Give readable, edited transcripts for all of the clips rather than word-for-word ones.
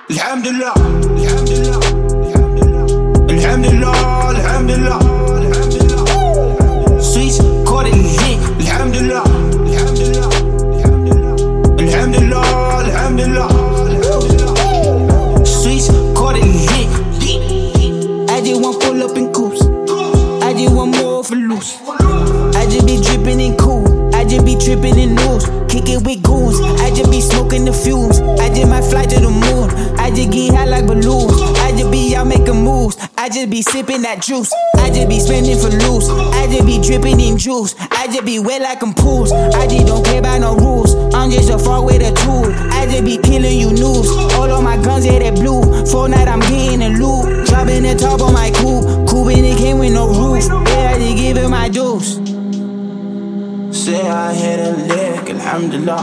الحمد لله الحمد لله الحمد لله الحمد لله Sweets caught it hit الحمد لله الحمد لله الحمد لله الحمد لله Sweets caught it hit. I just want pull up in coops. I just want more for loose. I just be dripping in cool. I just be tripping in news. Kick it with goons. I just be smoking the fumes. I just might fly to the moon. I just get high like balloons. I just be out making moves. I just be sipping that juice. I just be spending for loose. I just be dripping in juice. I just be wet like I'm pools. I just don't care about no rules. I'm just a far with a tool. I just be killing you news. All of my guns, yeah, they blue. Fortnite, I'm getting a loot. Dropping the top on my coupe. Coupe and it came with no roof. Yeah, I just give it my juice. Say I hit a lick, alhamdulillah.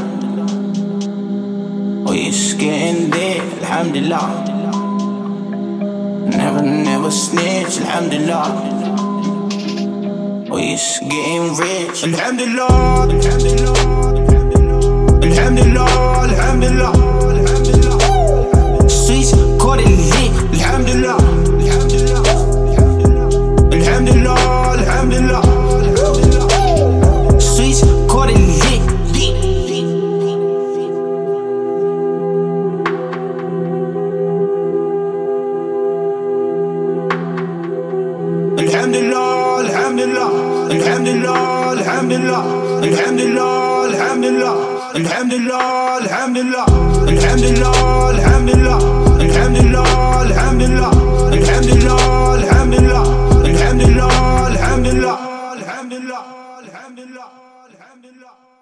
Oh, it's getting there, alhamdulillah. Never snitch, alhamdulillah. Oh, it's getting rich, alhamdulillah. Alhamdulillah, alhamdulillah. Sweets caught it hit, alhamdulillah. Alhamdulillah, alhamdulillah. Sweets caught it hit. Alhamdulillah, alhamdulillah, alhamdulillah, alhamdulillah, alhamdulillah, alhamdulillah, alhamdulillah, alhamdulillah, alhamdulillah, alhamdulillah, alhamdulillah, alhamdulillah, alhamdulillah, alhamdulillah, alhamdulillah, alhamdulillah, alhamdulillah, alhamdulillah, alhamdulillah.